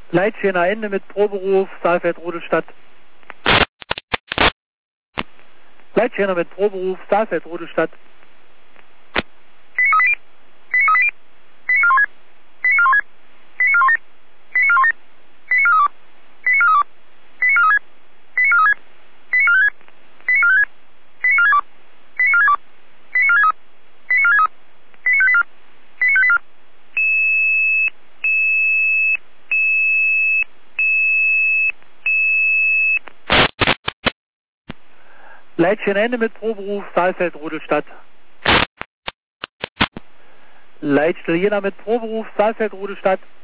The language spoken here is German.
Leitschäner Ende mit Proberuf, Saalfeld-Rodelstadt. Leitschäner mit Proberuf, Saalfeld-Rodelstadt. Leitschäner Ende mit Proberuf, Saalfeld-Rodelstadt. Leitstelle Jena mit Proberuf, Saalfeld-Rodelstadt.